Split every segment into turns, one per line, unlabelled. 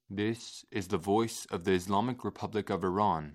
This is the voice of the Islamic Republic of Iran.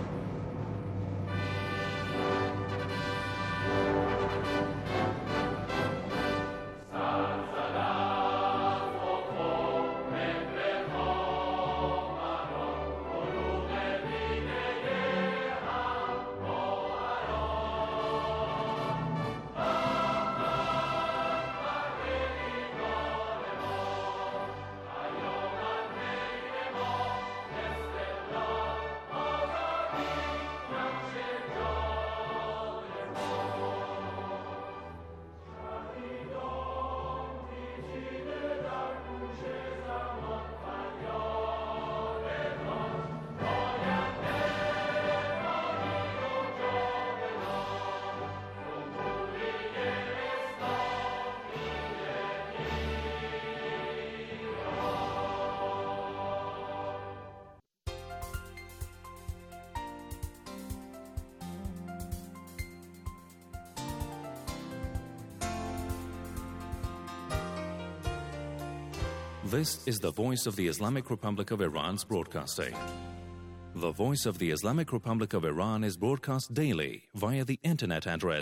This is the Voice of the Islamic Republic of Iran's broadcasting. The Voice of the Islamic Republic of Iran is broadcast daily via the internet address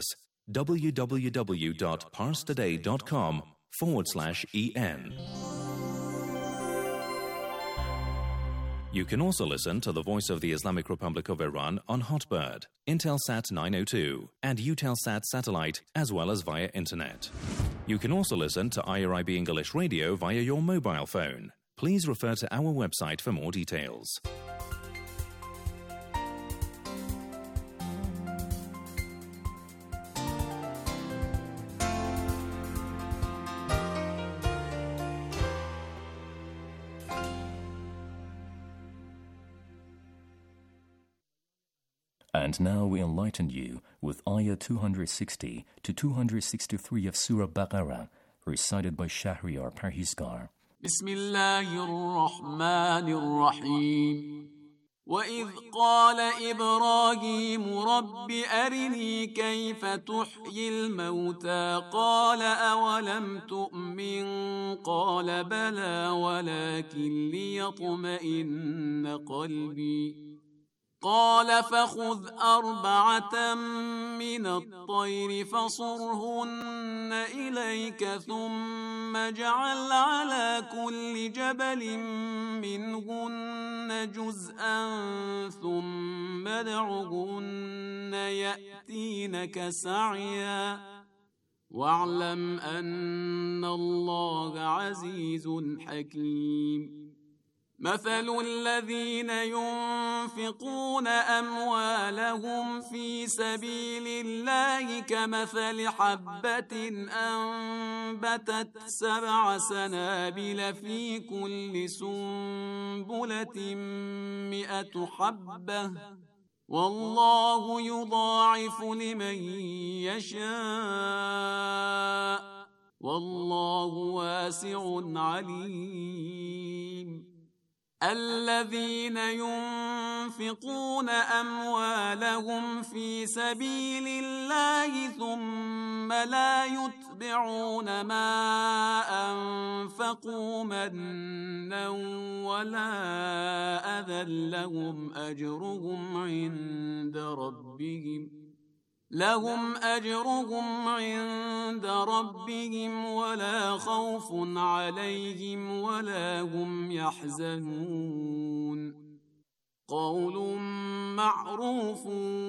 www.parstoday.com/en. You can also listen to the Voice of the Islamic Republic of Iran on Hotbird, Intelsat 902, and Eutelsat satellite, as well as via internet. You can also listen to IRIB English Radio via your mobile phone. Please refer to our website for more details.
And now we enlighten you with Ayah 260 to 263 of Surah Baqarah, recited by Shahriar Parhizgar.
Bismillahir-Rahmanir-Rahim. وَإِذْ قَالَ إِبْرَاهِيمُ رَبِّ أَرِنِي كَيْفَ تُحْيِي الْمَوْتَى قَالَ أَوَلَمْ تُؤْمِنْ قَالَ بَلَى وَلَكِنْ لِيَطْمَئِنَّ قَلْبِي قال فخذ أربعة من الطير فصرهن إليك ثم اجعل على كل جبل منهن جزءا ثم ادعهن يأتينك سعيا واعلم أن الله عزيز حكيم مثل الذين ينفقون أموالهم في سبيل الله كمثل حبة أنبتت 7 سنابل في كل سنبلة 100 حبة والله يضاعف لمن يشاء والله واسع عليم الذين ينفقون أموالهم في سبيل الله ثم لا يتبعون ما أنفقوا منا ولا أذى لهم أجرهم عند ربهم ولا خوف عليهم ولا هم يحزنون قول معروف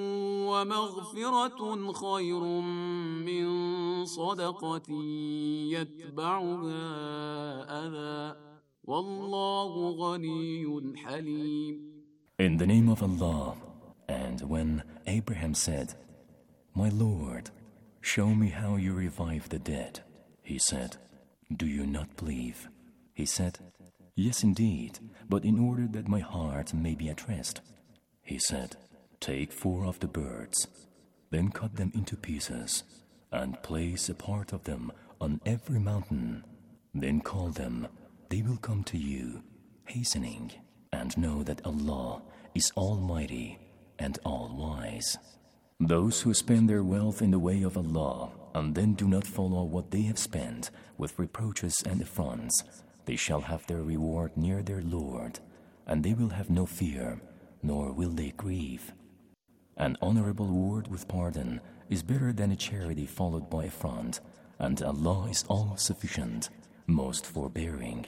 ومغفرة خير من صدقة يتبعها أذى والله غني حليم.
In the name of Allah, and when Abraham said, My Lord, show me how you revive the dead. He said, Do you not believe? He said, Yes, indeed, but in order that my heart may be at rest. He said, Take 4 of the birds, then cut them into pieces, and place a part of them on every mountain. Then call them, they will come to you, hastening, and know that Allah is Almighty and All-Wise. Those who spend their wealth in the way of Allah and then do not follow what they have spent with reproaches and affronts, They shall have their reward near their Lord, and they will have no fear, nor will they grieve. An honorable word with pardon is better than a charity followed by affront, and Allah is all-sufficient, most forbearing.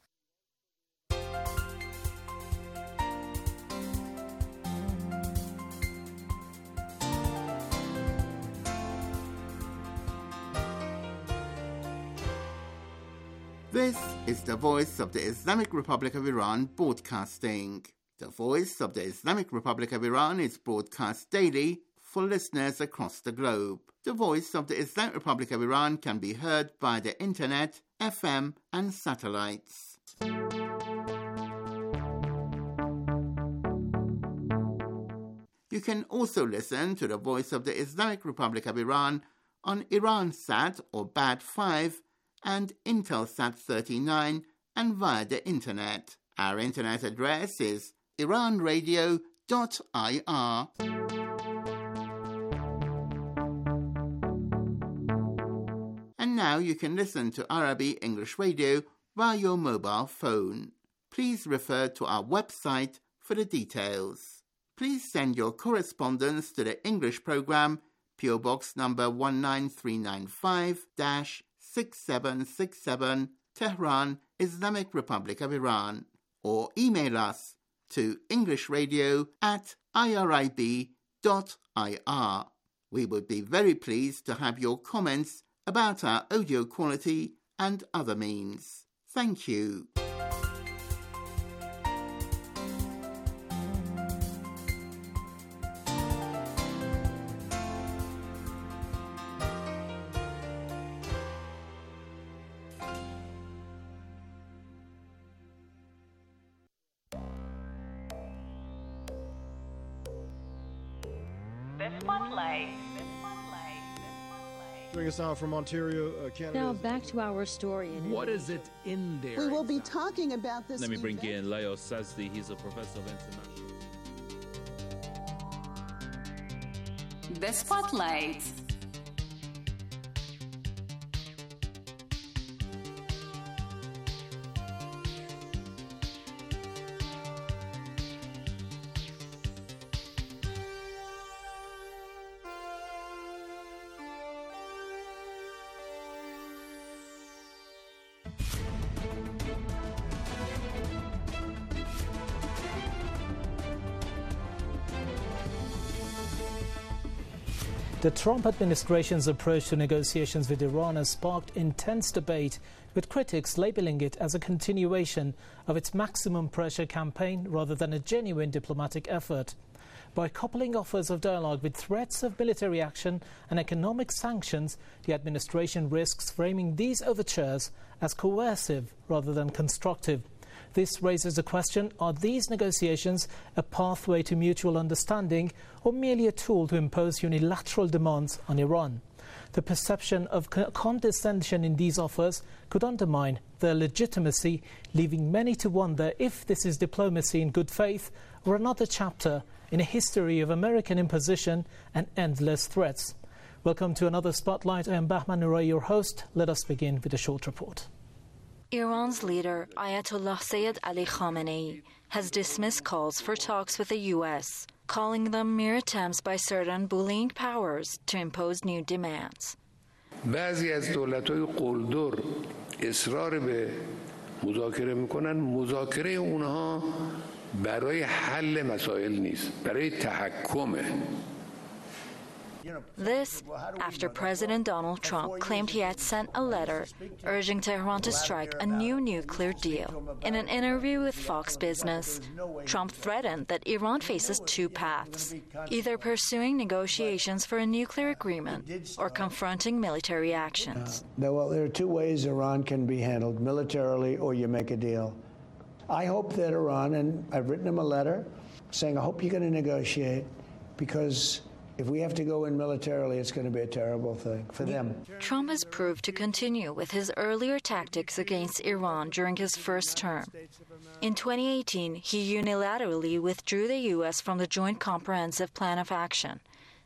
This is the Voice of the Islamic Republic of Iran broadcasting. The Voice of the Islamic Republic of Iran is broadcast daily for listeners across the globe. The Voice of the Islamic Republic of Iran can be heard by the internet, FM and satellites. You can also listen to the Voice of the Islamic Republic of Iran on Iransat or Bad 5 and Intelsat 39 and via the internet. Our internet address is iranradio.ir. And now you can listen to Arabi English Radio via your mobile phone. Please refer to our website for the details. Please send your correspondence to the English program, PO Box number 19395-6767, Tehran, Islamic Republic of Iran, or email us to englishradio@irib.ir. We would be very pleased to have your comments about our audio quality and other means. Thank you.
Joining us now from Ontario, Canada.
Now back to our story.
What is it in there?
We will be talking about this.
Let me bring in Leo Sazdi. He's a professor of international.
The Spotlight.
The Trump administration's approach to negotiations with Iran has sparked intense debate, with critics labelling it as a continuation of its maximum pressure campaign rather than a genuine diplomatic effort. By coupling offers of dialogue with threats of military action and economic sanctions, the administration risks framing these overtures as coercive rather than constructive. This raises the question, are these negotiations a pathway to mutual understanding or merely a tool to impose unilateral demands on Iran? The perception of condescension in these offers could undermine their legitimacy, leaving many to wonder if this is diplomacy in good faith or another chapter in a history of American imposition and endless threats. Welcome to another Spotlight. I am Bahman Nuray, your host. Let us begin with a short report.
Iran's leader, Ayatollah Sayyid Ali Khamenei, has dismissed calls for talks with the U.S., calling them mere attempts by certain bullying powers to impose new demands.
بعضی از دولت‌های قلدر اصرار به مذاکره می‌کنن. مذاکره اونها برای حل مسائل نیست، برای تحکمه.
This after President Donald Trump claimed he had sent a letter urging Tehran to strike a new nuclear deal. In an interview with Fox Business, Trump threatened that Iran faces two paths, either pursuing negotiations for a nuclear agreement or confronting military actions.
Well, there are two ways Iran can be handled, militarily or you make a deal. I hope that Iran, and I've written him a letter saying I hope you're going to negotiate, because if we have to go in militarily, it's going to be a terrible thing for them.
Trump has proved to continue with his earlier tactics against Iran during his first term. In 2018, he unilaterally withdrew the U.S. from the Joint Comprehensive Plan of Action.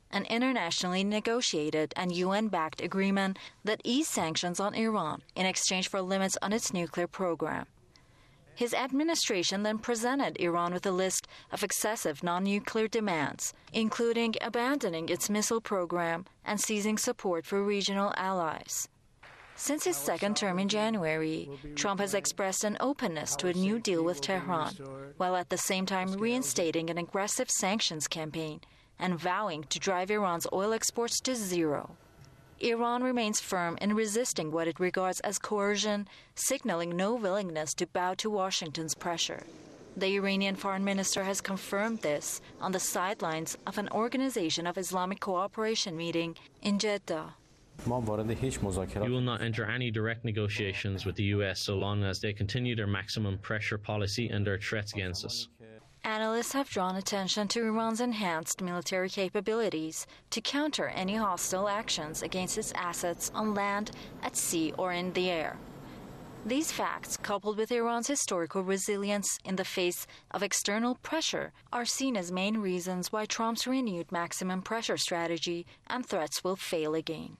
an internationally negotiated and UN-backed agreement that eased sanctions on Iran in exchange for limits on its nuclear program. His administration then presented Iran with a list of excessive non-nuclear demands, including abandoning its missile program and ceasing support for regional allies. Since his second term in January, Trump has expressed an openness to a new deal with Tehran, while at the same time reinstating an aggressive sanctions campaign and vowing to drive Iran's oil exports to zero. Iran remains firm in resisting what it regards as coercion, signaling no willingness to bow to Washington's pressure. The Iranian foreign minister has confirmed this on the sidelines of an Organization of Islamic Cooperation meeting in Jeddah.
We will not enter any direct negotiations with the US so long as they continue their maximum pressure policy and their threats against us.
Analysts have drawn attention to Iran's enhanced military capabilities to counter any hostile actions against its assets on land, at sea, or in the air. These facts, coupled with Iran's historical resilience in the face of external pressure, are seen as main reasons why Trump's renewed maximum pressure strategy and threats will fail again.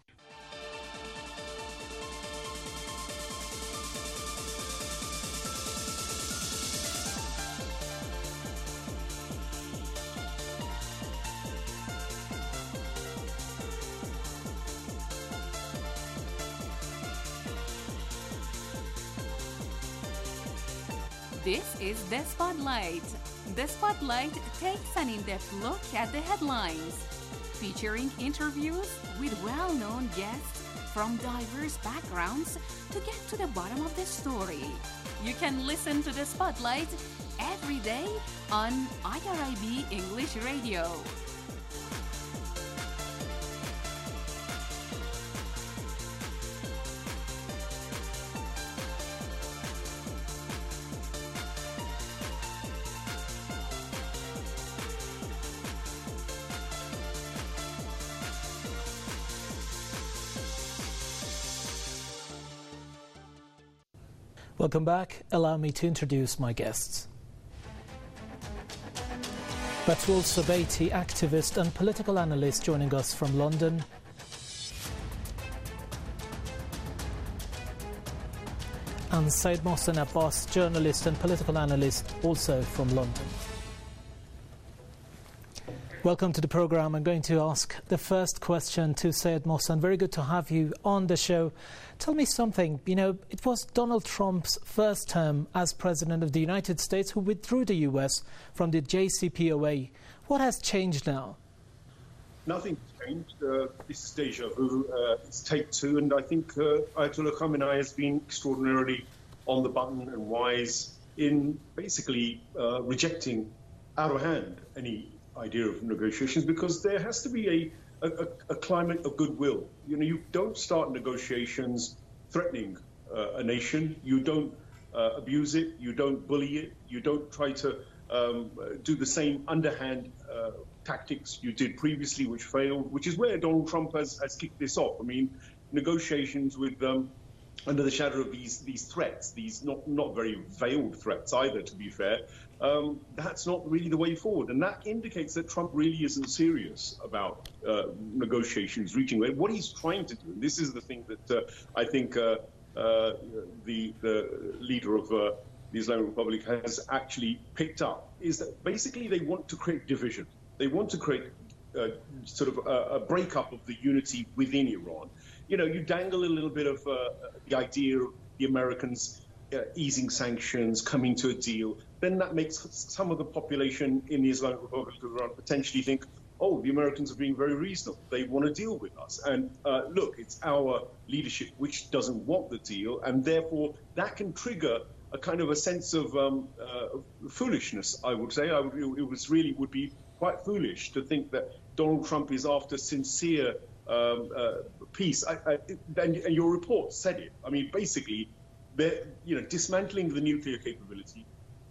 This is The Spotlight. The Spotlight takes an in-depth look at the headlines, featuring interviews with well-known guests from diverse backgrounds to get to the bottom of the story. You can listen to The Spotlight every day on IRIB English Radio.
Welcome back. Allow me to introduce my guests. Batul Sabaiti, activist and political analyst, joining us from London. And Syed Mohsen Abbas, journalist and political analyst, also from London. Welcome to the programme. I'm going to ask the first question to Syed Mohsen. Very good to have you on the show. Tell me something. You know, it was Donald Trump's first term as President of the United States who withdrew the US from the JCPOA. What has changed now?
Nothing's changed. This is deja vu. It's take two. And I think Ayatollah Khamenei has been extraordinarily on the button and wise in basically rejecting out of hand any idea of negotiations, because there has to be a climate of goodwill. You know, you don't start negotiations threatening a nation. You don't abuse it. You don't bully it. You don't try to do the same underhand tactics you did previously, which failed, which is where Donald Trump has kicked this off. I mean, negotiations with under the shadow of these threats, these not very veiled threats either, to be fair, that's not really the way forward. And that indicates that Trump really isn't serious about negotiations reaching what he's trying to do. And this is the thing that I think the leader of the Islamic Republic has actually picked up, is that basically they want to create division. They want to create sort of a breakup of the unity within Iran. You know, you dangle a little bit of the idea of the Americans easing sanctions, coming to a deal, then that makes some of the population in the Islamic Republic of Iran potentially think, oh, the Americans are being very reasonable. They want to deal with us. And look, it's our leadership which doesn't want the deal. And therefore, that can trigger a kind of a sense of foolishness, I would say. It would be quite foolish to think that Donald Trump is after sincere peace. And your report said it. I mean, basically, dismantling the nuclear capability,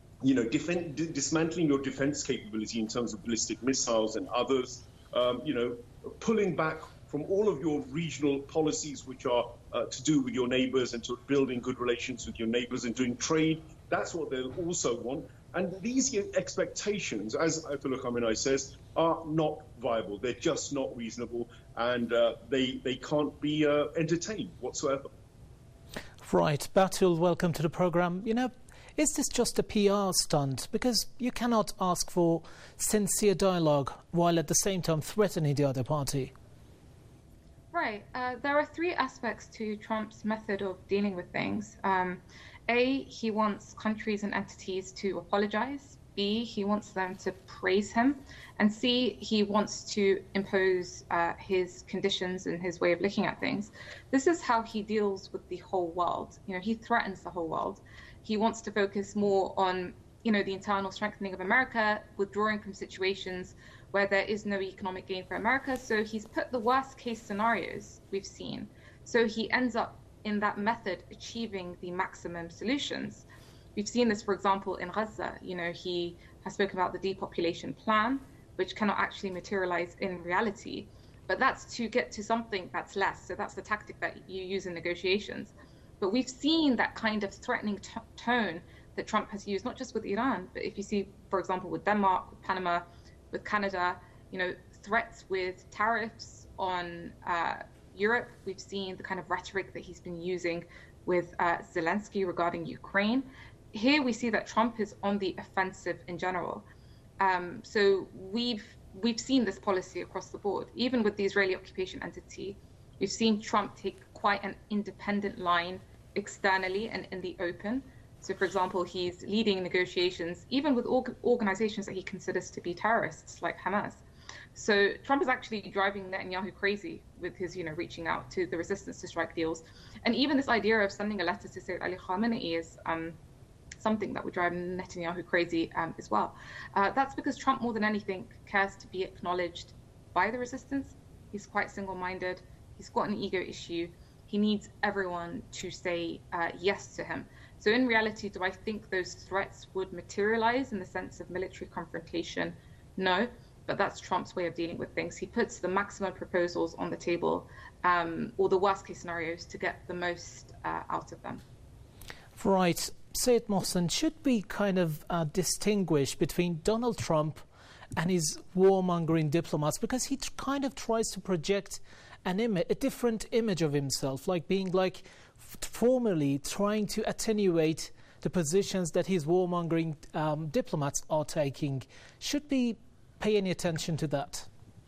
dismantling your defense capability in terms of ballistic missiles and others, pulling back from all of your regional policies, which are to do with your neighbors and to building good relations with your neighbors and doing trade. That's what they'll also want. And these expectations, as Ayatollah Khamenei says, are not viable. They're just not reasonable, and they can't be entertained whatsoever.
Right. Batul, welcome to the programme. You know, is this just a PR stunt? Because you cannot ask for sincere dialogue while at the same time threatening the other party.
Right. There are three aspects to Trump's method of dealing with things. A, he wants countries and entities to apologize. B, he wants them to praise him. And C, he wants to impose his conditions and his way of looking at things. This is how he deals with the whole world. You know, he threatens the whole world. He wants to focus more on, you know, the internal strengthening of America, withdrawing from situations where there is no economic gain for America. So he's put the worst case scenarios we've seen. So he ends up in that method achieving the maximum solutions. We've seen this, for example, in Gaza. You know, he has spoken about the depopulation plan, which cannot actually materialize in reality. But that's to get to something that's less. So that's the tactic that you use in negotiations. But we've seen that kind of threatening tone that Trump has used, not just with Iran, but if you see, for example, with Denmark, with Panama, with Canada, you know, threats with tariffs on Europe. We've seen the kind of rhetoric that he's been using with Zelensky regarding Ukraine. Here we see that Trump is on the offensive in general. So we've seen this policy across the board. Even with the Israeli occupation entity, we've seen Trump take quite an independent line externally and in the open. So, for example, he's leading negotiations even with organizations that he considers to be terrorists, like Hamas. So Trump is actually driving Netanyahu crazy with his, you know, reaching out to the resistance to strike deals. And even this idea of sending a letter to Sayyid Ali Khamenei is something that would drive Netanyahu crazy as well. That's because Trump, more than anything, cares to be acknowledged by the resistance. He's quite single-minded. He's got an ego issue. He needs everyone to say yes to him. So in reality, do I think those threats would materialize in the sense of military confrontation? No, but that's Trump's way of dealing with things. He puts the maximum proposals on the table, or the worst case scenarios, to get the most out of them.
Right. Syed Mohsen, should we kind of distinguish between Donald Trump and his warmongering diplomats? Because he kind of tries to project a different image of himself, like being like formally trying to attenuate the positions that his warmongering diplomats are taking. Should we pay any attention to that?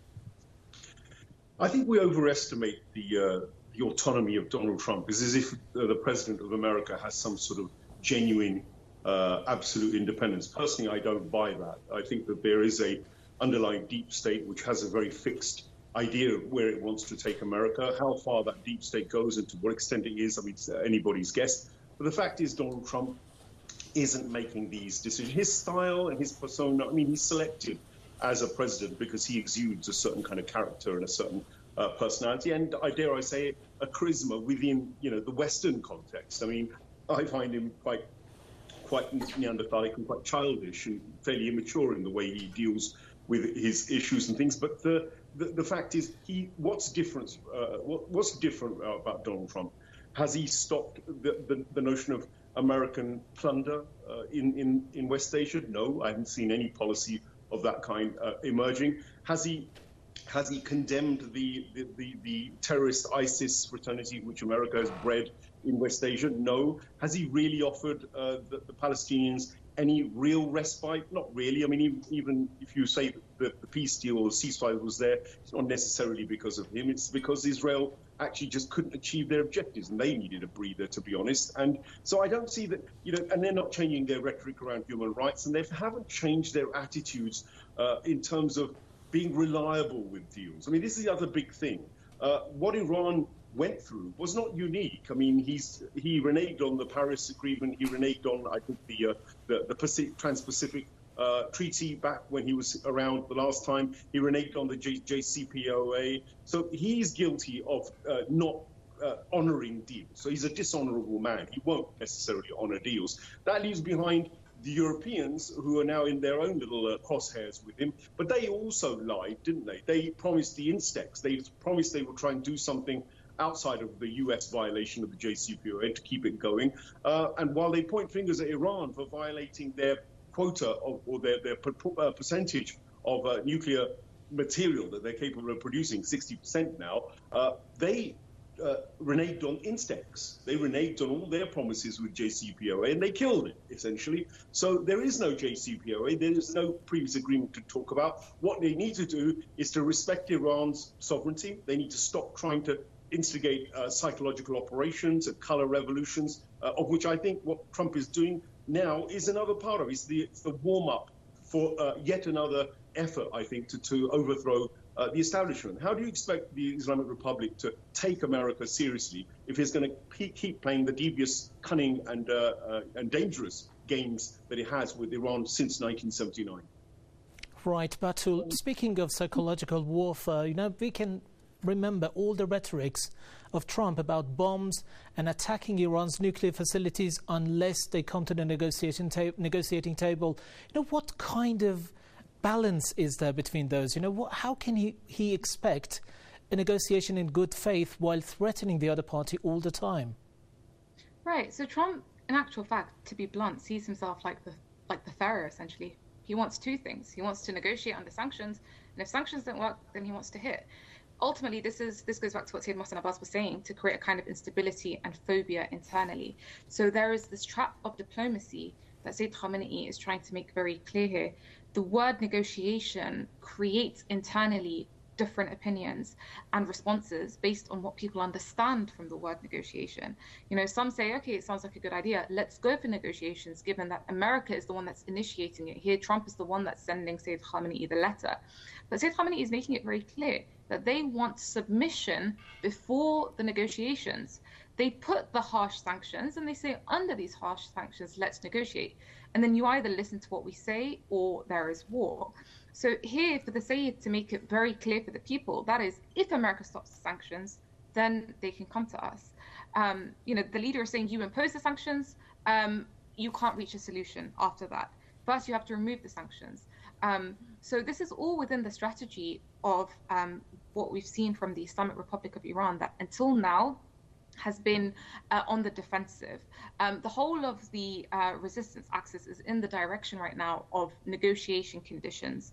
I think we overestimate the autonomy of Donald Trump. It's as if the president of America has some sort of genuine, absolute independence. Personally, I don't buy that. I think that there is a underlying deep state which has a very fixed idea of where it wants to take America. How far that deep state goes and to what extent it is, I mean, it's anybody's guess. But the fact is, Donald Trump isn't making these decisions. His style and his persona, I mean, he's selected as a president because he exudes a certain kind of character and a certain personality, and I dare I say a charisma within, you know, the Western context. I mean, I find him quite Neanderthalic and quite childish and fairly immature in the way he deals with his issues and things. But the fact is, what's different about Donald Trump? Has he stopped the notion of American plunder in West Asia? No, I haven't seen any policy of that kind emerging. Has he condemned the terrorist ISIS fraternity which America has bred in West Asia? No. Has he really offered the Palestinians any real respite? Not really. I mean, even if you say that the peace deal or ceasefire was there, it's not necessarily because of him. It's because Israel actually just couldn't achieve their objectives, and they needed a breather, to be honest. And so I don't see that, you know, and they're not changing their rhetoric around human rights, and they haven't changed their attitudes in terms of being reliable with deals. I mean, this is the other big thing. What Iran went through was not unique. I mean, he reneged on the Paris Agreement. He reneged on, I think, the Trans-Pacific Treaty back when he was around the last time. He reneged on the JCPOA. So he's guilty of not honouring deals. So he's a dishonourable man. He won't necessarily honour deals. That leaves behind the Europeans, who are now in their own little crosshairs with him. But they also lied, didn't they? They promised the Instex. They promised they would try and do something outside of the US violation of the JCPOA to keep it going. And while they point fingers at Iran for violating their quota or their percentage of nuclear material that they're capable of producing, 60% now, they reneged on Instex. They reneged on all their promises with JCPOA, and they killed it, essentially. So there is no JCPOA. There is no previous agreement to talk about. What they need to do is to respect Iran's sovereignty. They need to stop trying to instigate psychological operations and color revolutions, of which I think what Trump is doing now is another part of it. It's the warm-up for yet another effort, I think, to overthrow the establishment. How do you expect the Islamic Republic to take America seriously if it's going to keep playing the devious, cunning, and dangerous games that it has with Iran since 1979?
Right, Batul, speaking of psychological warfare, we can remember all the rhetorics of Trump about bombs and attacking Iran's nuclear facilities unless they come to the negotiating table. What kind of balance is there between those? How can he expect a negotiation in good faith while threatening the other party all the time?
Right. So Trump, in actual fact, to be blunt, sees himself like the Pharaoh, essentially. He wants two things. He wants to negotiate under sanctions, and if sanctions don't work, then he wants to hit. Ultimately, this goes back to what Sayyid Mohsen Abbas was saying, to create a kind of instability and phobia internally. So there is this trap of diplomacy that Sayyid Khamenei is trying to make very clear here. The word negotiation creates internally different opinions and responses based on what people understand from the word negotiation. Some say, okay, it sounds like a good idea. Let's go for negotiations, given that America is the one that's initiating it. Here, Trump is the one that's sending Sayyid Khamenei the letter. But Sayyid Khamenei is making it very clear that they want submission before the negotiations. They put the harsh sanctions and they say, under these harsh sanctions, let's negotiate. And then you either listen to what we say or there is war. So here, for the Sayyid to make it very clear for the people, that is, if America stops the sanctions, then they can come to us. The leader is saying, you impose the sanctions, you can't reach a solution after that. First, you have to remove the sanctions. So this is all within the strategy of what we've seen from the Islamic Republic of Iran, that until now has been on the defensive. The whole of the resistance axis is in the direction right now of negotiation conditions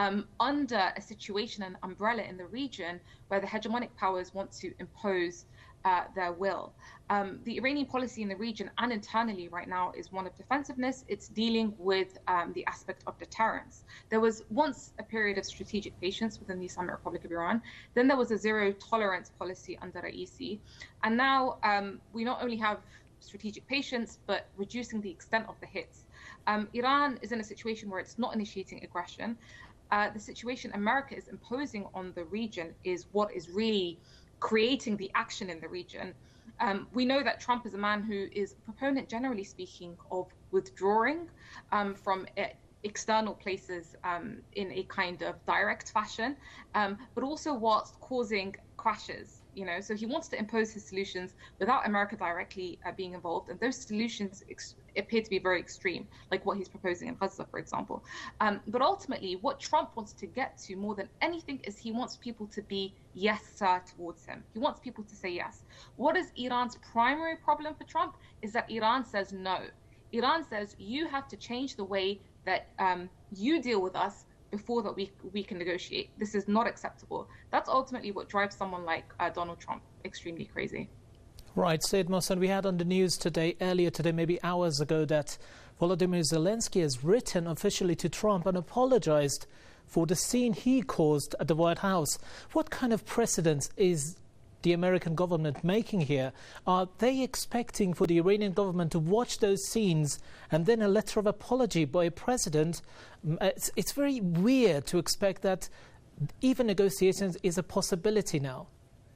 under a situation, an umbrella in the region where the hegemonic powers want to impose their will. The Iranian policy in the region and internally right now is one of defensiveness. It's dealing with the aspect of deterrence. There was once a period of strategic patience within the Islamic Republic of Iran. Then there was a zero tolerance policy under Raisi. And now we not only have strategic patience, but reducing the extent of the hits. Iran is in a situation where it's not initiating aggression. The situation America is imposing on the region is what is really creating the action in the region. We know that Trump is a man who is a proponent, generally speaking, of withdrawing from external places in a kind of direct fashion, but also whilst causing crashes. So he wants to impose his solutions without America directly being involved, and those solutions appear to be very extreme, like what he's proposing in Gaza, for example. But ultimately, what Trump wants to get to more than anything is he wants people to be yes, sir, towards him. He wants people to say yes. What is Iran's primary problem for Trump is that Iran says no. Iran says you have to change the way that you deal with us before that we can negotiate. This is not acceptable. That's ultimately what drives someone like Donald Trump extremely crazy.
Right, Sayyid Mohsen, we had on the news earlier today, maybe hours ago, that Volodymyr Zelensky has written officially to Trump and apologized for the scene he caused at the White House. What kind of precedent is the American government making here? Are they expecting for the Iranian government to watch those scenes and then a letter of apology by a president? It's very weird to expect that even negotiations is a possibility now.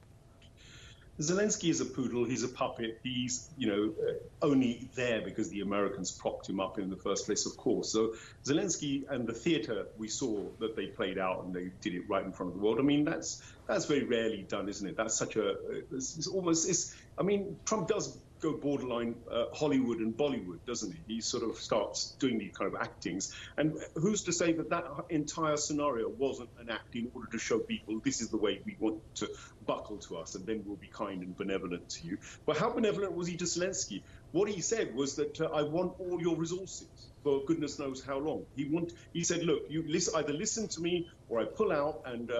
Zelensky is a poodle. He's a puppet. He's, only there because the Americans propped him up in the first place, of course. So Zelensky and the theatre we saw that they played out, and they did it right in front of the world. I mean, that's very rarely done, isn't it? That's such Trump does go borderline Hollywood and Bollywood, doesn't he? He sort of starts doing these kind of actings. And who's to say that entire scenario wasn't an act in order to show people this is the way we want to buckle to us, and then we'll be kind and benevolent to you. But how benevolent was he to Zelensky? What he said was that I want all your resources for goodness knows how long. He said, look, you either listen to me or I pull out, and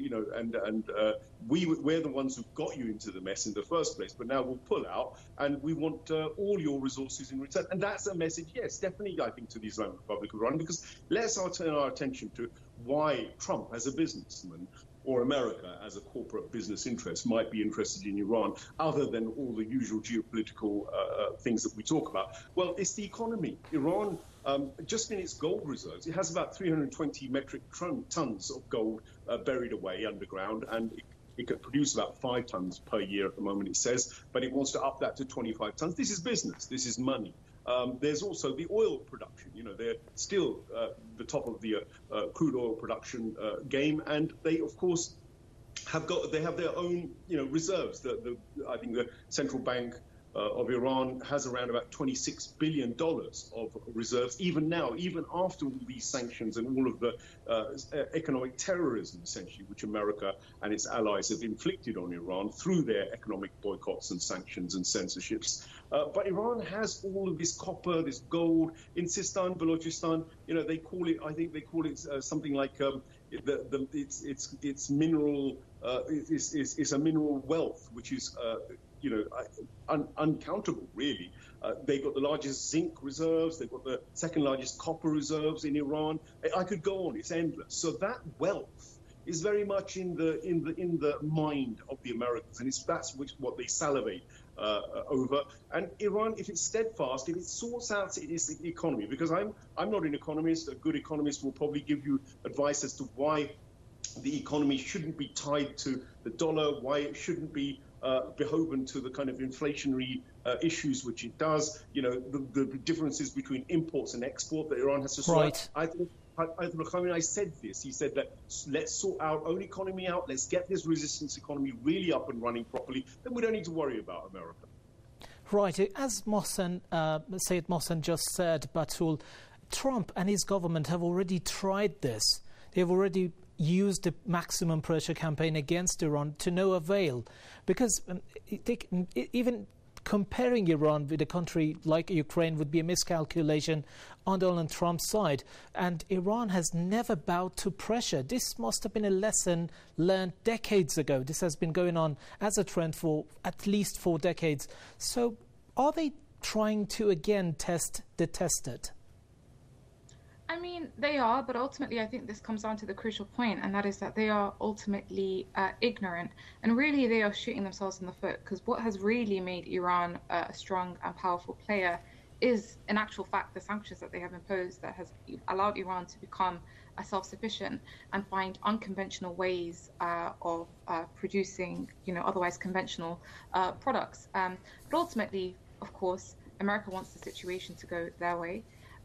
we're the ones who got you into the mess in the first place. But now we'll pull out, and we want all your resources in return. And that's a message, yes, definitely, I think, to the Islamic Republic of Iran, because let's turn our attention to why Trump, as a businessman, or America as a corporate business interest, might be interested in Iran, other than all the usual geopolitical things that we talk about. Well, it's the economy. Iran, just in its gold reserves, it has about 320 metric tons of gold buried away underground, and it could produce about 5 tons per year at the moment, it says, but it wants to up that to 25 tons. This is business. This is money. There's also the oil production. They're still the top of the crude oil production game, and they, of course, have their own reserves. I think the central bank of Iran has around about $26 billion of reserves, even now, even after all these sanctions and all of the economic terrorism, essentially, which America and its allies have inflicted on Iran through their economic boycotts and sanctions and censorships. But Iran has all of this copper, this gold. In Sistan, Balochistan, they call it something like it's mineral. It's a mineral wealth, which is uncountable, really. They've got the largest zinc reserves. They've got the second largest copper reserves in Iran. I could go on. It's endless. So that wealth is very much in the mind of the Americans, and that's what they salivate over. And Iran, if it's steadfast, if it sorts out its economy, because I'm not an economist. A good economist will probably give you advice as to why the economy shouldn't be tied to the dollar, why it shouldn't be beholden to the kind of inflationary issues which it does. The differences between imports and export that Iran has to sort out. I think Ayatollah Khamenei said this. He said that let's sort our own economy out. Let's get this resistance economy really up and running properly. Then we don't need to worry about America.
Right. As Sayed Mohsen just said, Batul, Trump and his government have already tried this. They have already used the maximum pressure campaign against Iran to no avail, because even comparing Iran with a country like Ukraine would be a miscalculation on Donald Trump's side. And Iran has never bowed to pressure. This must have been a lesson learned decades ago. This has been going on as a trend for at least 4 decades. So are they trying to again test the tested?
I mean, they are, but ultimately I think this comes down to the crucial point, and that is that they are ultimately ignorant, and really they are shooting themselves in the foot, because what has really made Iran a strong and powerful player is, in actual fact, the sanctions that they have imposed that has allowed Iran to become self-sufficient and find unconventional ways of producing, otherwise conventional products. But ultimately, of course, America wants the situation to go their way.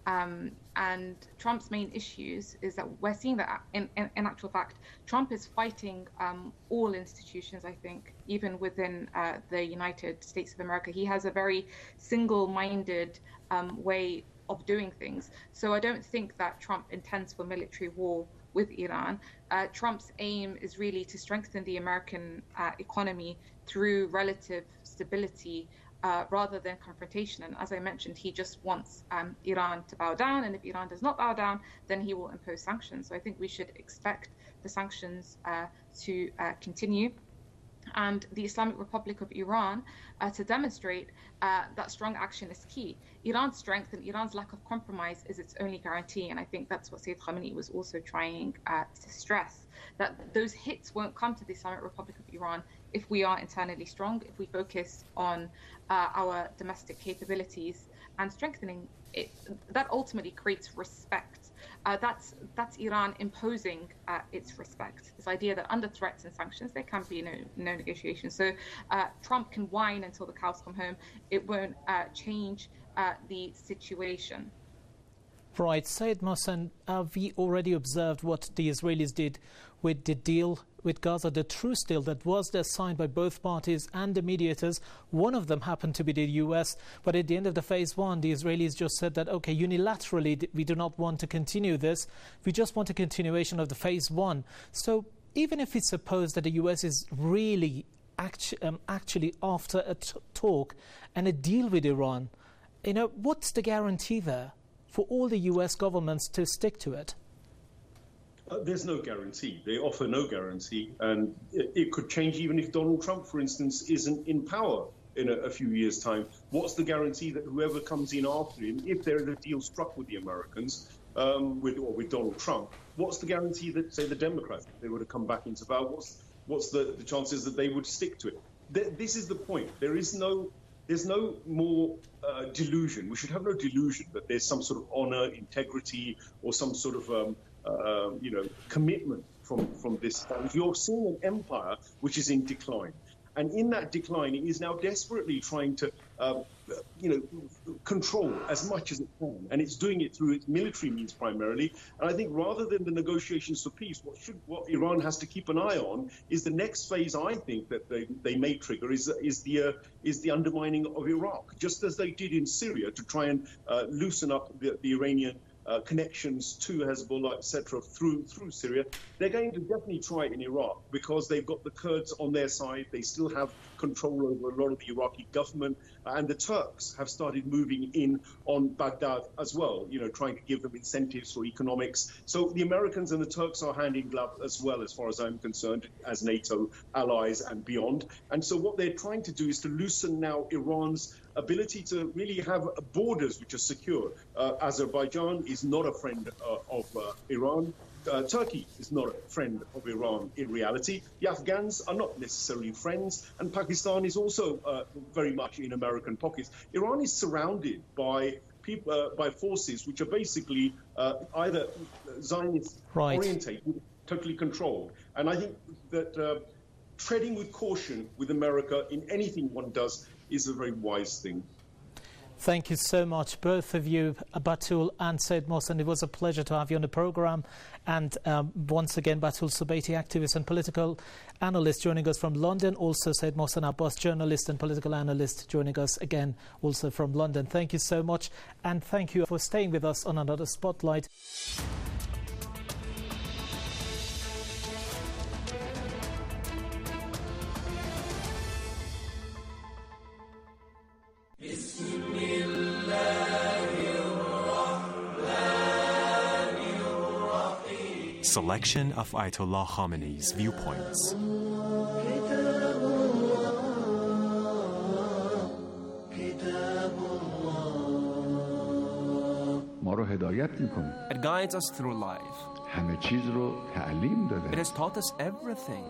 And Trump's main issues is that we're seeing that in actual fact, Trump is fighting all institutions, I think, even within the United States of America. He has a very single-minded way of doing things. So I don't think that Trump intends for military war with Iran. Trump's aim is really to strengthen the American economy through relative stability, rather than confrontation. And as I mentioned, he just wants Iran to bow down, and if Iran does not bow down, then he will impose sanctions. So I think we should expect the sanctions to continue, and the Islamic Republic of Iran to demonstrate that strong action is key. Iran's strength and Iran's lack of compromise is its only guarantee, and I think that's what Sayyid Khamenei was also trying to stress, that those hits won't come to the Islamic Republic of Iran if we are internally strong, if we focus on our domestic capabilities and strengthening it. That ultimately creates respect. That's Iran imposing its respect. This idea that under threats and sanctions there can be no negotiation. So Trump can whine until the cows come home. It won't change the situation.
Right, Sayed Mohsen, have we already observed what the Israelis did with the deal with Gaza, the truce deal that was there signed by both parties and the mediators? One of them happened to be the US, but at the end of the phase 1, the Israelis just said that, okay, unilaterally, we do not want to continue this. We just want a continuation of the phase 1. So even if it's supposed that the US is really actually after a talk and a deal with Iran. What's the guarantee there for all the US governments to stick to it?
There's no guarantee. They offer no guarantee. And it could change even if Donald Trump, for instance, isn't in power in a few years' time. What's the guarantee that whoever comes in after him, if there is a deal struck with the Americans, with Donald Trump, what's the guarantee that, say, the Democrats, if they were to come back into power, what's the chances that they would stick to it? This is the point. There's no more delusion. We should have no delusion that there's some sort of honor, integrity, or some sort of commitment from this. You're seeing an empire which is in decline. And in that decline, it is now desperately trying to, control as much as it can. And it's doing it through its military means primarily. And I think rather than the negotiations for peace, what Iran has to keep an eye on is the next phase, I think, that they may trigger is the undermining of Iraq, just as they did in Syria to try and loosen up the Iranian connections to Hezbollah, etc., through Syria. They're going to definitely try it in Iraq because they've got the Kurds on their side. They still have control over a lot of the Iraqi government, and the Turks have started moving in on Baghdad as well, trying to give them incentives for economics. So the Americans and the Turks are hand in glove as well, as far as I'm concerned, as NATO allies and beyond. And so what they're trying to do is to loosen now Iran's ability to really have borders which are secure. Azerbaijan is not a friend of Iran. Turkey is not a friend of Iran in reality. The Afghans are not necessarily friends, and Pakistan is also very much in American pockets. Iran is surrounded by forces which are basically either Zionist orientated, totally controlled. And I think that treading with caution with America in anything one does is a very wise thing.
Thank you so much, both of you, Batul and Said Mohsen. It was a pleasure to have you on the programme. And once again, Batul Subaiti, activist and political analyst, joining us from London. Also, Said Mohsen Abbas, journalist and political analyst, joining us again also from London. Thank you so much. And thank you for staying with us on another Spotlight.
Selection of Ayatollah Khamenei's viewpoints.
It guides us through life. It has taught us everything.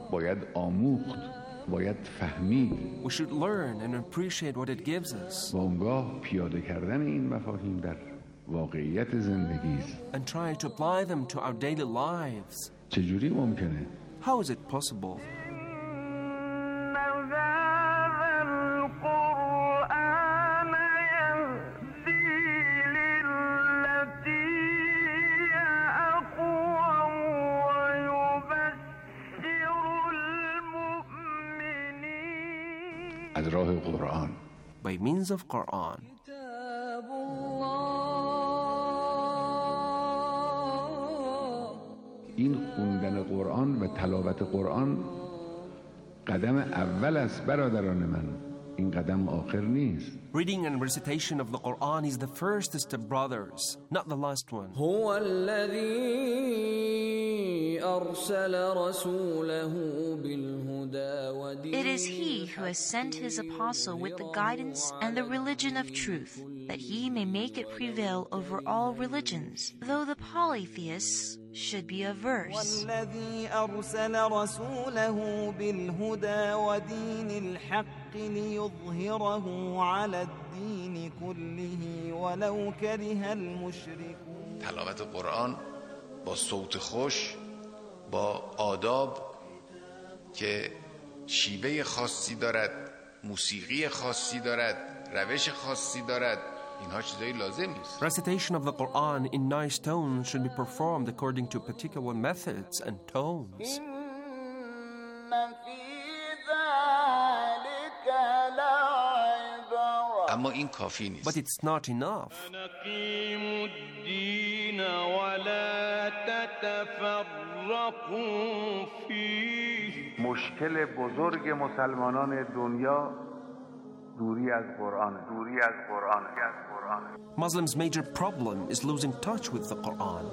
We should learn and appreciate what it gives us. And try to apply them to our daily lives. How is it possible? By means of Quran.
این خوندن قرآن و تلاوت قرآن قدم اول است برادران من. این قدم آخر نیست.
Reading and recitation of the Quran is the first step, brothers, not the last one.
هو الذي أرسل رسوله بالهدى ودين.
It is He who has sent His apostle with the guidance and the religion of truth, that He may make it prevail over all religions, though the polytheists should be averse.
والذي أرسل رسوله بالهدى ودين الحق ليظهره على الدين كله ولو كره المشركون.
تلاوت قرآن با صوت خوش، با آداب که شیوه خاصی دارد، موسیقی خاصی دارد، روش خاصی دارد، اینها چیزایی لازم نیست.
Recitation of the Quran in nice tones should be performed according to particular methods and tones.
اما این کافی نیست.
But it's not enough.
مشکل بزرگ مسلمانان دنیا دوری از قرآن.
Muslims' major problem is losing touch with the Quran.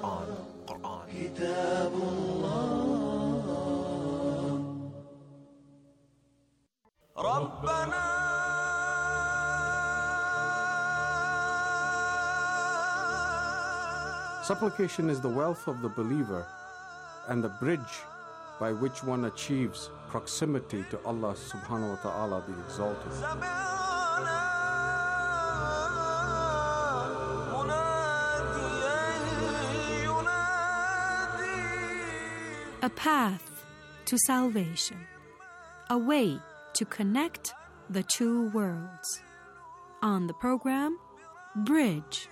Supplication is the wealth of the believer and the bridge by which one achieves proximity to Allah subhanahu wa ta'ala, the Exalted.
A path to salvation, a way to connect the two worlds. On the program, Bridge.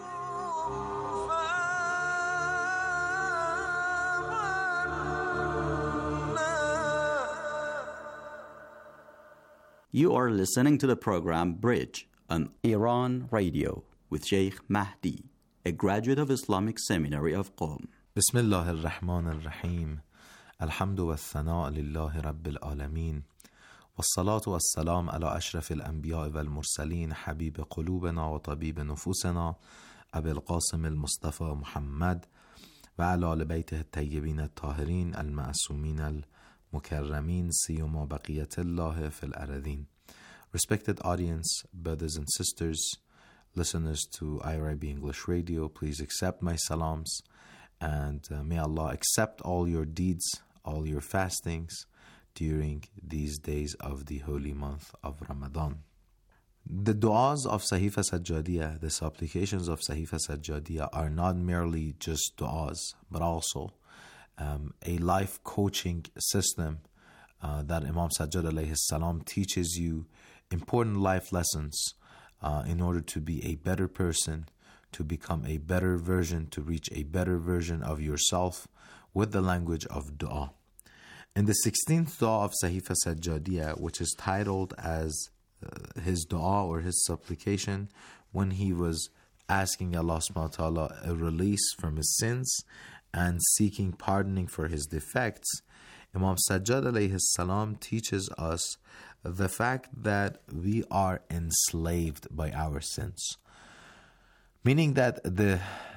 You are listening to the program Bridge on Iran Radio with Sheikh Mahdi, a graduate of Islamic Seminary of Qom.
بسم الله الرحمن الرحيم الحمد والثناء لله رب العالمين والصلاة والسلام على أشرف الأنبياء والمرسلين حبيب قلوبنا وطبيب نفوسنا أبي القاسم المصطفى محمد وعلى آل بيته الطيبين الطاهرين المعصومين المكرمين سيما بقية الله في الأرضين. Respected audience, brothers and sisters, listeners to IRIB English Radio, please accept my salams. And may Allah accept all your deeds, all your fastings during these days of the holy month of Ramadan. The du'as of Sahifa Sajjadiyah, the supplications of Sahifa Sajjadiyah are not merely just du'as, but also a life coaching system that Imam Sajjad alayhi salam teaches you important life lessons in order to be a better person, to become a better version, to reach a better version of yourself with the language of dua. In the 16th dua of Sahifa Sajjadiyah, which is titled as his dua or his supplication when he was asking Allah subhanahu wa ta'ala a release from his sins and seeking pardoning for his defects, Imam Sajjad alayhi salam teaches us the fact that we are enslaved by our sins. Meaning that the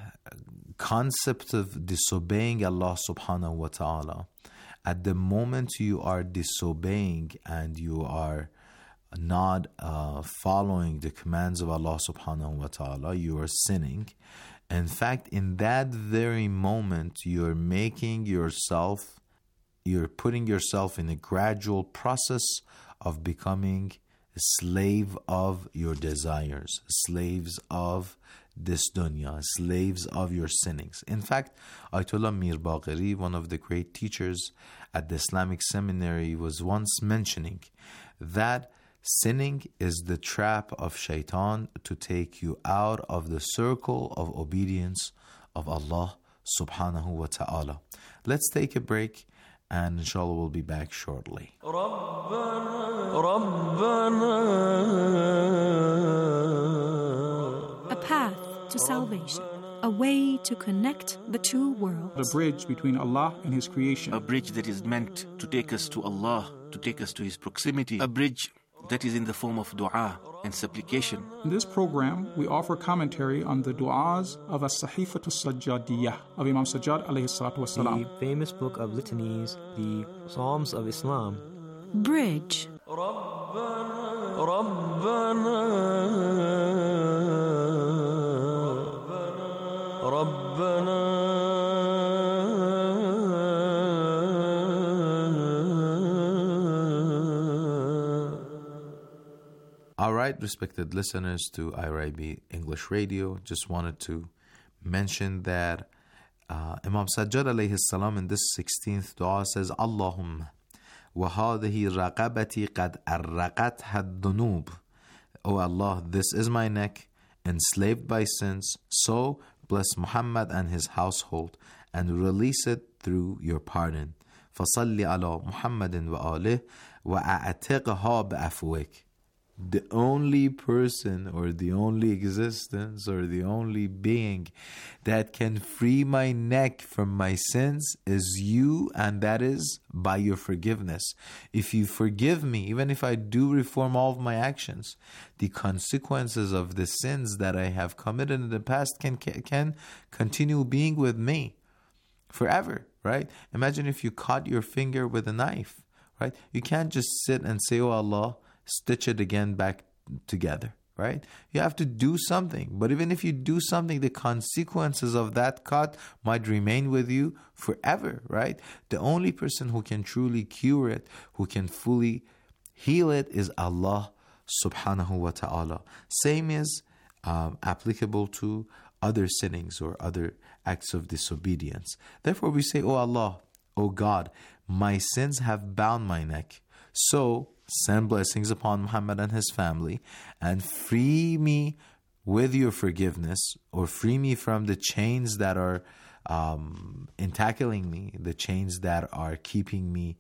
concept of disobeying Allah subhanahu wa ta'ala, at the moment you are disobeying and you are not following the commands of Allah subhanahu wa ta'ala, you are sinning. In fact, in that very moment, you're putting yourself in a gradual process of becoming a slave of your desires, slaves of this dunya, slaves of your sinnings. In fact, Ayatollah Mir Baqiri, one of the great teachers at the Islamic Seminary, was once mentioning that sinning is the trap of shaitan to take you out of the circle of obedience of Allah subhanahu wa ta'ala. Let's take a break and inshallah we'll be back shortly.
A path to salvation, a way to connect the two worlds.
A bridge between Allah and His creation.
A bridge that is meant to take us to Allah, to take us to His proximity. A bridge that is in the form of dua and supplication.
In this program, we offer commentary on the du'as of As-Sahifatu Sajjadiyah of Imam Sajjad alayhi salatu wasalam.
The famous book of litanies, the Psalms of Islam.
Bridge.
Alright, respected listeners to IRIB English Radio, just wanted to mention that Imam Sajjad alayhi salam in this 16th dua says, Allahumma wa hadhihi raqabati qad arraqatha ad-dunub. O Allah, this is my neck, enslaved by sins, so bless Muhammad and his household and release it through your pardon. فَصَلِّ عَلَى مُحَمَّدٍ وَآلِهِ وَأَعْتِقْهَا بِعَفْوِكَ. the only person or the only existence or the only being that can free my neck from my sins is you, and that is by your forgiveness. If you forgive me, even if I do reform all of my actions, the consequences of the sins that I have committed in the past can continue being with me forever, right? Imagine if you cut your finger with a knife, right? You can't just sit and say, oh Allah, stitch it again back together, right? You have to do something. But even if you do something, the consequences of that cut might remain with you forever, right? The only person who can truly cure it, who can fully heal it, is Allah subhanahu wa ta'ala. Same is applicable to other sinnings or other acts of disobedience. Therefore we say, oh Allah, oh God, my sins have bound my neck. So send blessings upon Muhammad and his family and free me with your forgiveness, or free me from the chains that are entangling me, the chains that are keeping me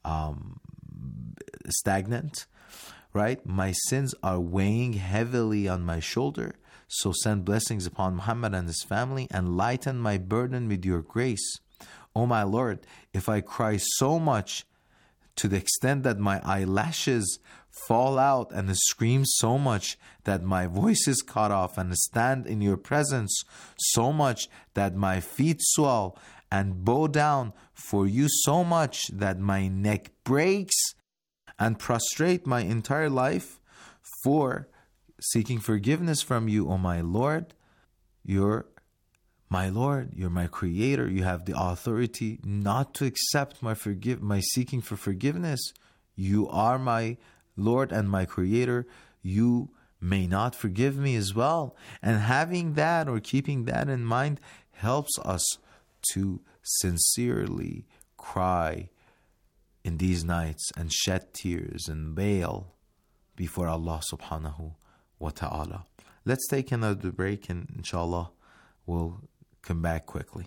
stagnant, right? My sins are weighing heavily on my shoulder. So send blessings upon Muhammad and his family and lighten my burden with your grace. Oh my Lord, if I cry so much to the extent that my eyelashes fall out and scream so much that my voice is cut off, and stand in your presence so much that my feet swell, and bow down for you so much that my neck breaks, and prostrate my entire life for seeking forgiveness from you, O my Lord. You're my Lord, you're my creator. You have the authority not to accept my seeking for forgiveness. You are my Lord and my creator. You may not forgive me as well. And having that, or keeping that in mind, helps us to sincerely cry in these nights and shed tears and wail before Allah subhanahu wa ta'ala. Let's take another break, and inshallah we'll come back quickly.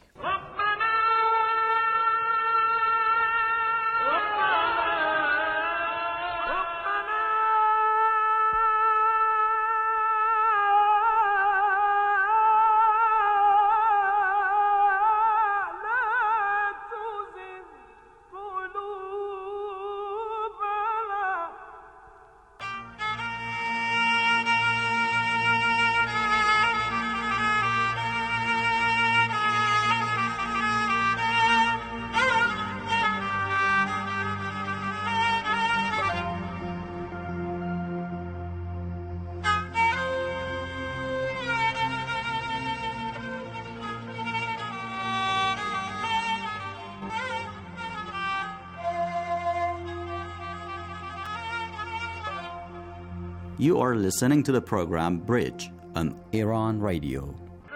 You are listening to the program Bridge on Iran Radio.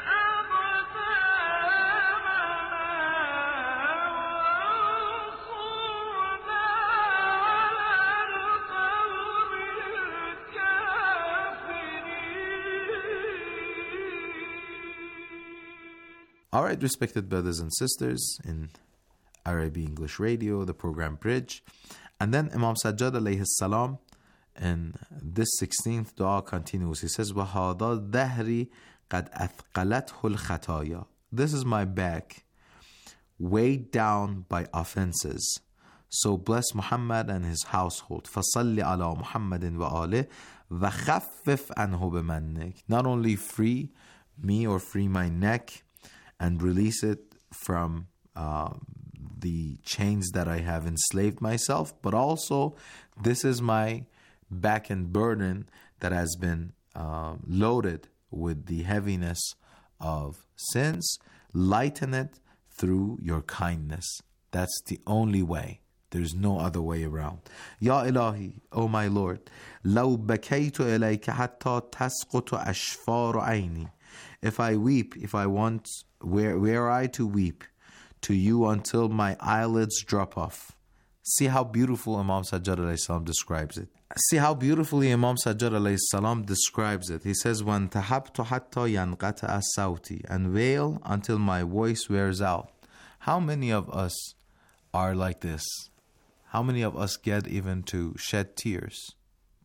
All right, respected brothers and sisters in Arabic English Radio, the program Bridge. And then Imam Sajjad alayhi salam, and this 16th dua continues. He says, وَهَذَا الدَّهْرِ قَدْ أَثْقَلَتْهُ الْخَطَايَا. This is my back, weighed down by offenses. So bless Muhammad and his household. فَصَلِّ عَلَى مُحَمَّدٍ وَآلِهِ وَخَفِّفْ عَنْهُ بِمَنِّكَ. Not only free me or free my neck and release it from the chains that I have enslaved myself, but also this is my back and burden that has been loaded with the heaviness of sins. Lighten it through your kindness. That's the only way. There's no other way around. Ya Ilahi, O my Lord, لو بكيت إليك حتى تسقط أشفار عيني. If I weep, if I want, were I to weep to you until my eyelids drop off. See how beautiful Imam Sajjad alayhi salam describes it. See how beautifully Imam Sajjad alayhi salam describes it. He says, وَانْتَحَبْتُ حَتَّى يَنْقَطَعَ صَوْتِي, and wail until my voice wears out. How many of us are like this? How many of us get even to shed tears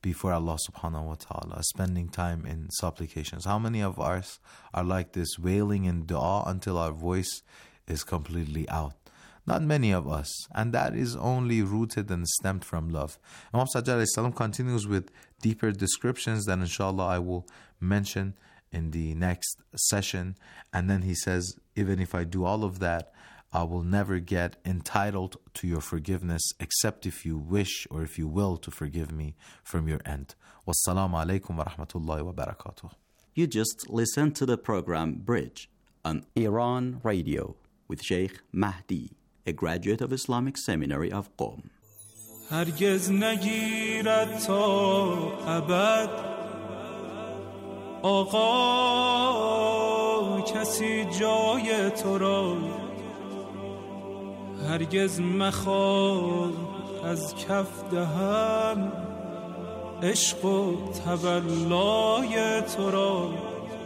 before Allah subhanahu wa ta'ala, spending time in supplications. How many of us are like this, wailing in dua until our voice is completely out? Not many of us, and that is only rooted and stemmed from love. Imam Sajjad alayhi salam continues with deeper descriptions that inshallah I will mention in the next session. And then he says, even if I do all of that, I will never get entitled to your forgiveness except if you wish or if you will to forgive me from your end. Wassalamu alaikum wa rahmatullahi wa barakatuh.
You just listened to the program Bridge on Iran Radio with Sheikh Mahdi, a graduate of Islamic Seminary of Qom.
هرگز نگیرد تا ابد آقا کسی جای تو را هرگز مخواه از کف دهم عشق و تولای تو را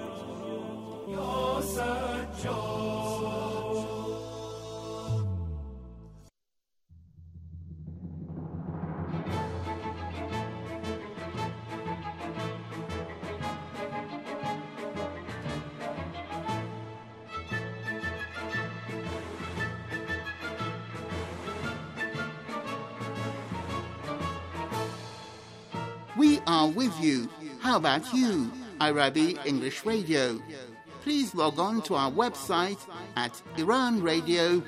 یا سجاد.
We are with you. How about you? Arabi English Radio. Please log on to our website at iranradio.ir.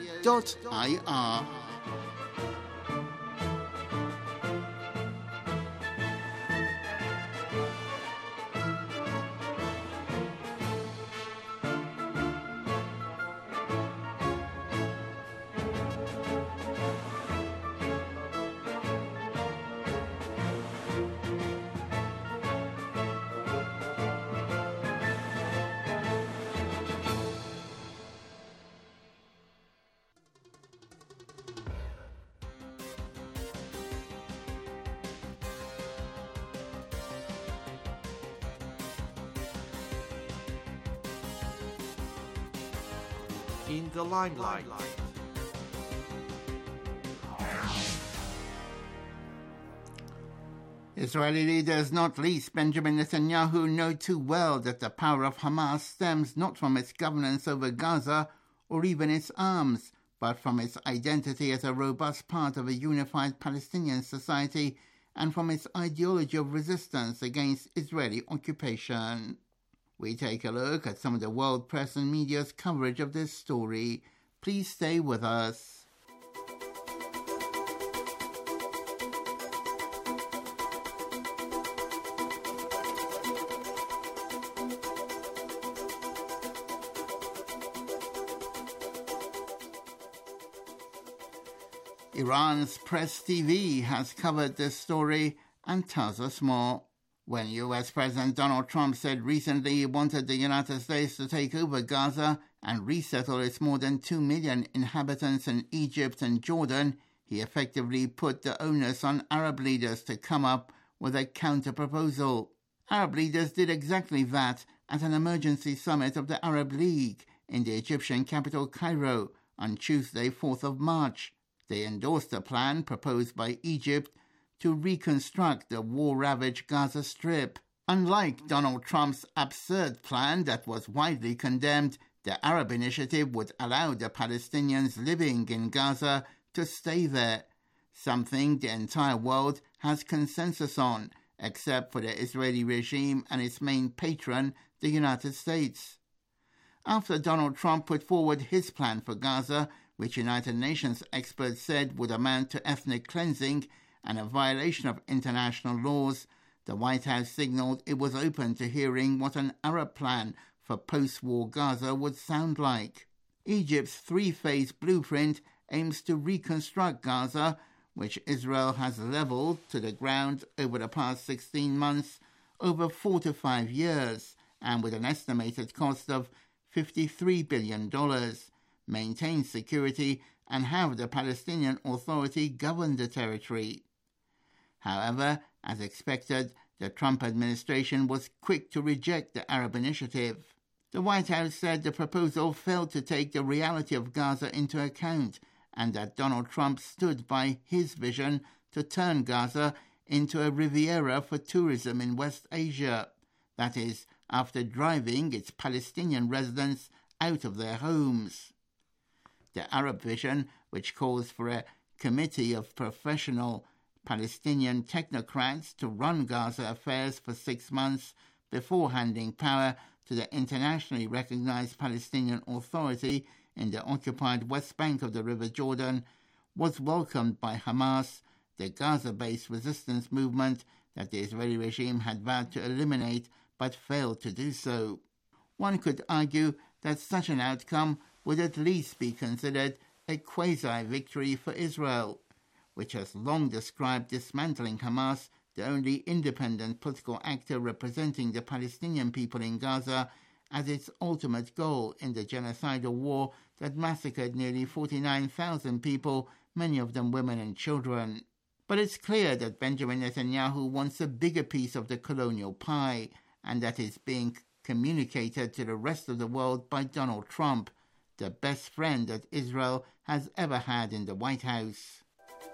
In the limelight.
Israeli leaders, not least Benjamin Netanyahu, know too well that the power of Hamas stems not from its governance over Gaza or even its arms, but from its identity as a robust part of a unified Palestinian society and from its ideology of resistance against Israeli occupation. We take a look at some of the world press and media's coverage of this story. Please stay with us. Iran's Press TV has covered this story and tells us more. When US President Donald Trump said recently he wanted the United States to take over Gaza and resettle its more than 2 million inhabitants in Egypt and Jordan, he effectively put the onus on Arab leaders to come up with a counter-proposal. Arab leaders did exactly that at an emergency summit of the Arab League in the Egyptian capital Cairo on Tuesday, 4th of March. They endorsed a plan proposed by Egypt to reconstruct the war-ravaged Gaza Strip. Unlike Donald Trump's absurd plan that was widely condemned, the Arab initiative would allow the Palestinians living in Gaza to stay there, something the entire world has consensus on, except for the Israeli regime and its main patron, the United States. After Donald Trump put forward his plan for Gaza, which United Nations experts said would amount to ethnic cleansing and a violation of international laws, the White House signaled it was open to hearing what an Arab plan for post-war Gaza would sound like. Egypt's three-phase blueprint aims to reconstruct Gaza, which Israel has leveled to the ground over the past 16 months, over 4 to 5 years, and with an estimated cost of $53 billion, maintain security and have the Palestinian Authority govern the territory. However, as expected, the Trump administration was quick to reject the Arab initiative. The White House said the proposal failed to take the reality of Gaza into account and that Donald Trump stood by his vision to turn Gaza into a Riviera for tourism in West Asia, that is, after driving its Palestinian residents out of their homes. The Arab Vision, which calls for a committee of professional Palestinian technocrats to run Gaza affairs for 6 months before handing power to the internationally recognized Palestinian Authority in the occupied West Bank of the River Jordan, was welcomed by Hamas, the Gaza-based resistance movement that the Israeli regime had vowed to eliminate but failed to do so. One could argue that such an outcome would at least be considered a quasi-victory for Israel, which has long described dismantling Hamas, the only independent political actor representing the Palestinian people in Gaza, as its ultimate goal in the genocidal war that massacred nearly 49,000 people, many of them women and children. But it's clear that Benjamin Netanyahu wants a bigger piece of the colonial pie, and that is being communicated to the rest of the world by Donald Trump, the best friend that Israel has ever had in the White House.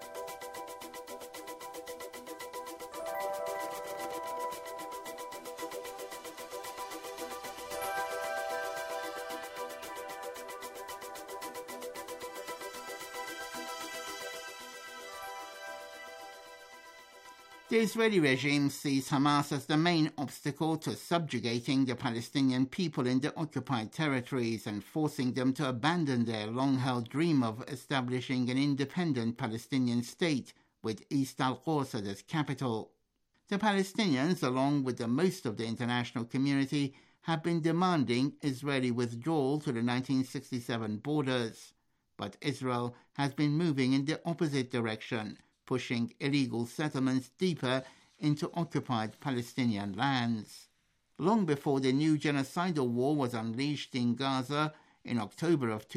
The Israeli regime sees Hamas as the main obstacle to subjugating the Palestinian people in the occupied territories and forcing them to abandon their long-held dream of establishing an independent Palestinian state with East Al-Quds as its capital. The Palestinians, along with the most of the international community, have been demanding Israeli withdrawal to the 1967 borders. But Israel has been moving in the opposite direction, pushing illegal settlements deeper into occupied Palestinian lands. Long before the new genocidal war was unleashed in Gaza in October of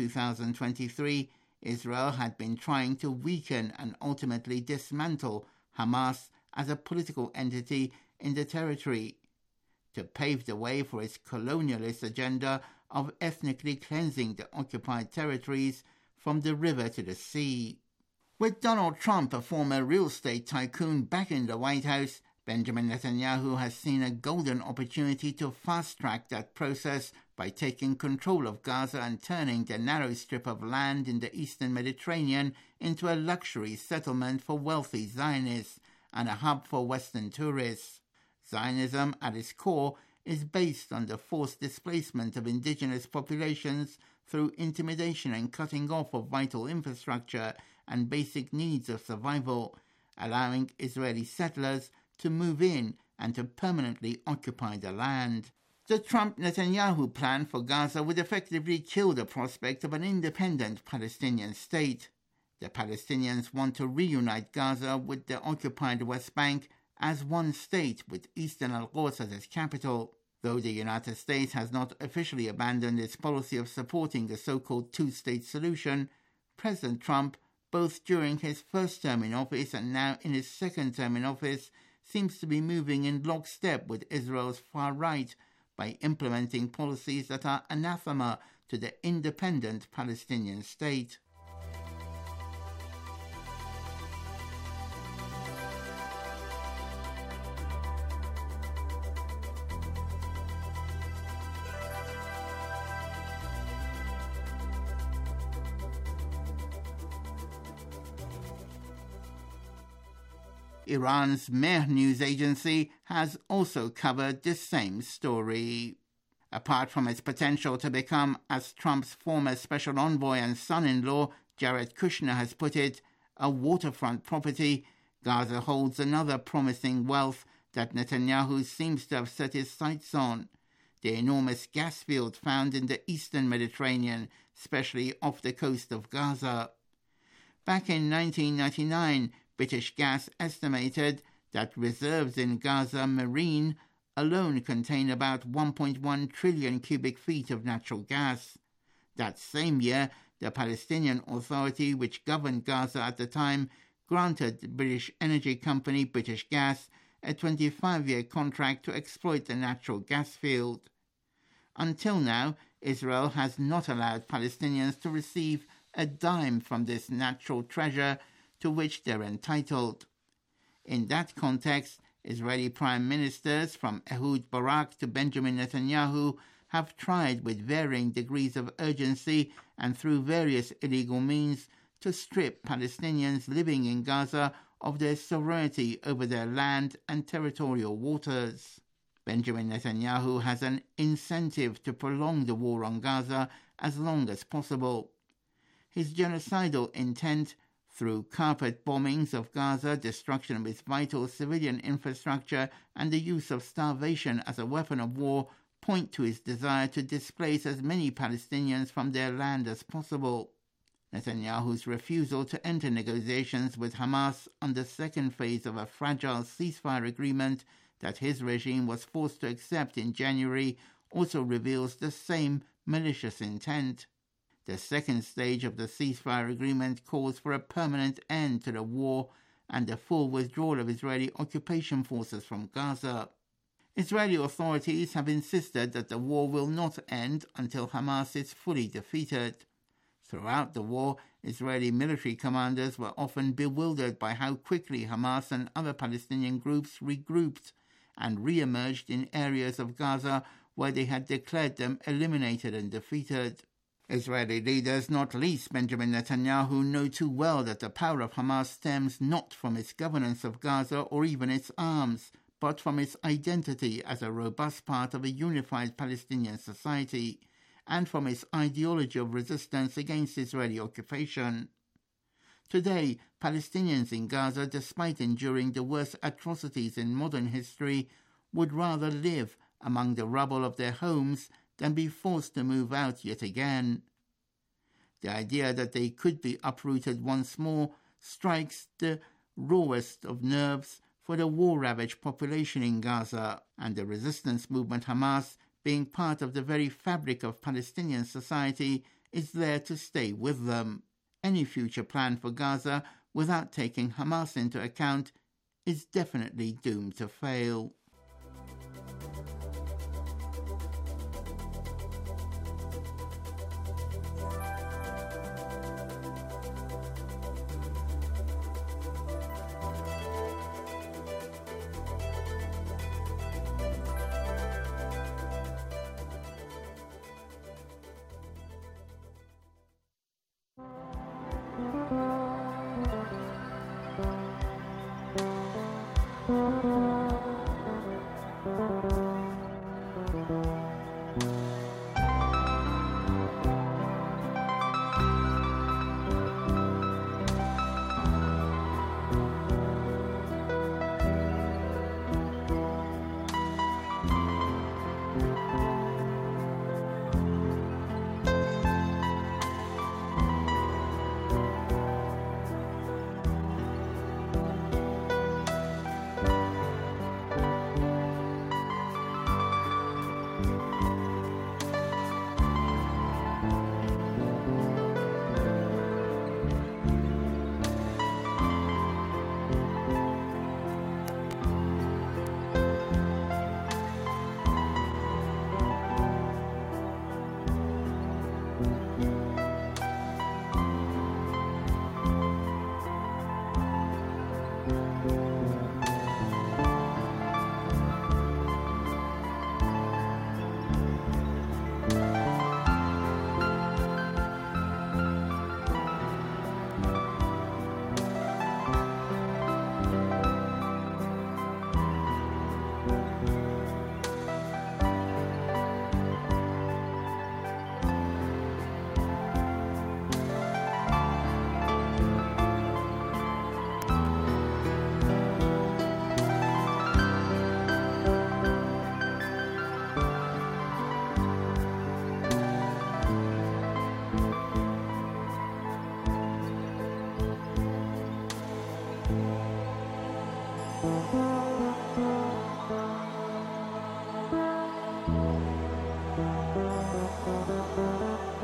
2023, Israel had been trying to weaken and ultimately dismantle Hamas as a political entity in the territory, to pave the way for its colonialist agenda of ethnically cleansing the occupied territories from the river to the sea. With Donald Trump, a former real estate tycoon, back in the White House, Benjamin Netanyahu has seen a golden opportunity to fast-track that process by taking control of Gaza and turning the narrow strip of land in the eastern Mediterranean into a luxury settlement for wealthy Zionists and a hub for Western tourists. Zionism, at its core, is based on the forced displacement of indigenous populations through intimidation and cutting off of vital infrastructure and basic needs of survival, allowing Israeli settlers to move in and to permanently occupy the land. The Trump-Netanyahu plan for Gaza would effectively kill the prospect of an independent Palestinian state. The Palestinians want to reunite Gaza with the occupied West Bank as one state with Eastern Al-Quds as its capital. Though the United States has not officially abandoned its policy of supporting the so-called two-state solution, President Trump, both during his first term in office and now in his second term in office, seems to be moving in lockstep with Israel's far right by implementing policies that are anathema to the independent Palestinian state. Iran's Mehr news agency has also covered this same story. Apart from its potential to become, as Trump's former special envoy and son-in-law Jared Kushner has put it, a waterfront property, Gaza holds another promising wealth that Netanyahu seems to have set his sights on: the enormous gas field found in the eastern Mediterranean, especially off the coast of Gaza. Back in 1999, British Gas estimated that reserves in Gaza Marine alone contain about 1.1 trillion cubic feet of natural gas. That same year, the Palestinian Authority, which governed Gaza at the time, granted the British energy company British Gas a 25-year contract to exploit the natural gas field. Until now, Israel has not allowed Palestinians to receive a dime from this natural treasure to which they're entitled. In that context, Israeli prime ministers from Ehud Barak to Benjamin Netanyahu have tried with varying degrees of urgency and through various illegal means to strip Palestinians living in Gaza of their sovereignty over their land and territorial waters. Benjamin Netanyahu has an incentive to prolong the war on Gaza as long as possible. His genocidal intent, through carpet bombings of Gaza, destruction of its vital civilian infrastructure, and the use of starvation as a weapon of war, point to his desire to displace as many Palestinians from their land as possible. Netanyahu's refusal to enter negotiations with Hamas on the second phase of a fragile ceasefire agreement that his regime was forced to accept in January also reveals the same malicious intent. The second stage of the ceasefire agreement calls for a permanent end to the war and the full withdrawal of Israeli occupation forces from Gaza. Israeli authorities have insisted that the war will not end until Hamas is fully defeated. Throughout the war, Israeli military commanders were often bewildered by how quickly Hamas and other Palestinian groups regrouped and re-emerged in areas of Gaza where they had declared them eliminated and defeated. Israeli leaders, not least Benjamin Netanyahu, know too well that the power of Hamas stems not from its governance of Gaza or even its arms, but from its identity as a robust part of a unified Palestinian society, and from its ideology of resistance against Israeli occupation. Today, Palestinians in Gaza, despite enduring the worst atrocities in modern history, would rather live among the rubble of their homes than be forced to move out yet again. The idea that they could be uprooted once more strikes the rawest of nerves for the war-ravaged population in Gaza, and the resistance movement Hamas, being part of the very fabric of Palestinian society, is there to stay with them. Any future plan for Gaza without taking Hamas into account is definitely doomed to fail.